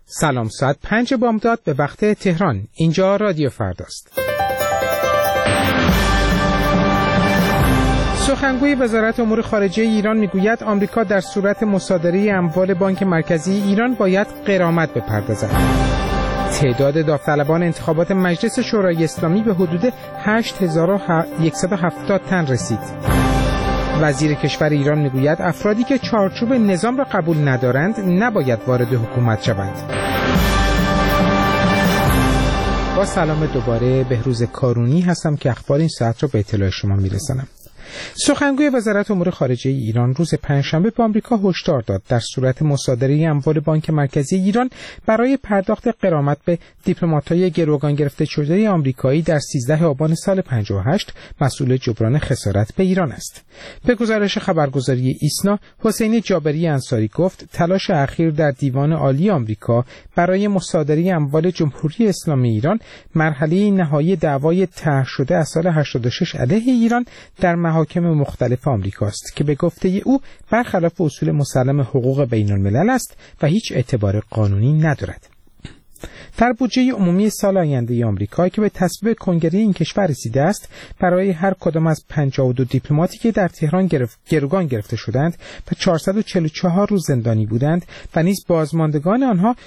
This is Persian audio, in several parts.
سلام، ساعت 5 بامداد به وقت تهران. اینجا رادیو فرداست. سخنگوی وزارت امور خارجه ایران میگوید آمریکا در صورت مصادره اموال بانک مرکزی ایران باید غرامت بپردازد. تعداد داوطلبان انتخابات مجلس شورای اسلامی به حدود 8170 تن رسید. وزیر کشور ایران میگوید افرادی که چارچوب نظام را قبول ندارند نباید وارد حکومت شوند. با سلام دوباره، بهروز کارونی هستم که اخبار این ساعت را به اطلاع شما میرسانم. سخنگوی وزارت امور خارجه ایران روز پنجشنبه به آمریکا هشدار داد در صورت مصادره اموال بانک مرکزی ایران برای پرداخت غرامت به دیپلمات‌های گروگان گرفته شده آمریکایی در 13 آبان سال 58 مسئول جبران خسارت به ایران است. به گزارش خبرگزاری ایسنا، حسین جابری انصاری گفت تلاش اخیر در دیوان عالی آمریکا برای مصادره اموال جمهوری اسلامی ایران مرحله نهایی دعوای طرح شده از سال 86 علیه ایران در محاکم مختلف آمریکاست که به گفته او برخلاف اصول مسلم حقوق بین الملل است و هیچ اعتبار قانونی ندارد. در بودجه عمومی سال آینده آمریکا که به تصویب کنگره این کشور رسیده است، برای هر کدام از 52 دیپلماتی که در تهران گروگان گرفته شدند و 444 روز زندانی بودند و نیز بازماندگان آنها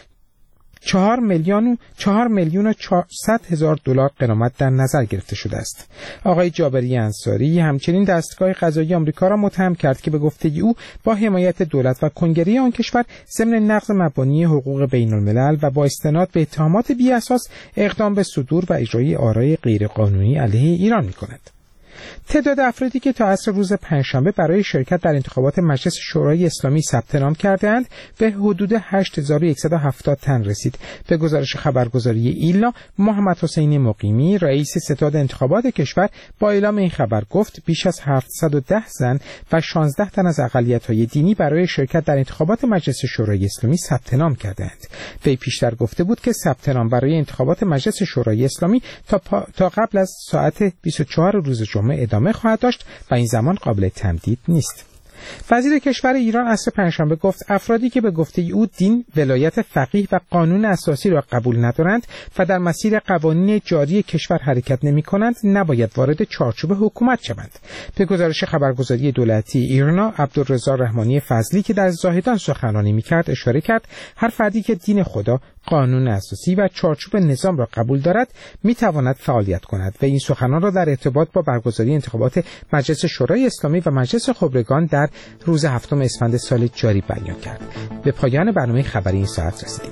4 میلیون و 400 هزار دلار غرامت در نظر گرفته شده است. آقای جابری انصاری همچنین دستگاه قضایی آمریکا را متهم کرد که به گفته او با حمایت دولت و کنگره آن کشور ضمن نقض مبانی حقوق بین الملل و با استناد به اتهامات بی اساس اقدام به صدور و اجرای آرای غیرقانونی علیه ایران می‌کند. تعداد افرادی که تا عصر روز پنجشنبه برای شرکت در انتخابات مجلس شورای اسلامی ثبت نام کردند به حدود 8170 تن رسید. به گزارش خبرگزاری ایلنا، محمد حسین مقیمی، رئیس ستاد انتخابات کشور، با اعلام این خبر گفت بیش از 710 زن و 16 تن از اقلیت‌های دینی برای شرکت در انتخابات مجلس شورای اسلامی ثبت نام کردند. وی پیشتر گفته بود که ثبت نام برای انتخابات مجلس شورای اسلامی تا قبل از ساعت 24 روز جمعه ادامه خواهد داشت و این زمان قابل تمدید نیست. وزیر کشور ایران عصر پنجشنبه گفت افرادی که به گفته او دین، ولایت فقیه و قانون اساسی را قبول ندارند و در مسیر قوانین جاری کشور حرکت نمی‌کنند نباید وارد چارچوب حکومت شوند. به گزارش خبرگزاری دولتی ایرنا، عبدالرضا رحمانی فضلی که در زاهدان سخنرانی می‌کرد اشاره کرد هر فردی که دین خدا، قانون اساسی و چارچوب نظام را قبول دارد می‌تواند فعالیت کند و این سخنان را در ارتباط با برگزاری انتخابات مجلس شورای اسلامی و مجلس خبرگان در روز 7 اسفند سال جاری بیان کرد. به پایان برنامه خبری این ساعت رسیدیم.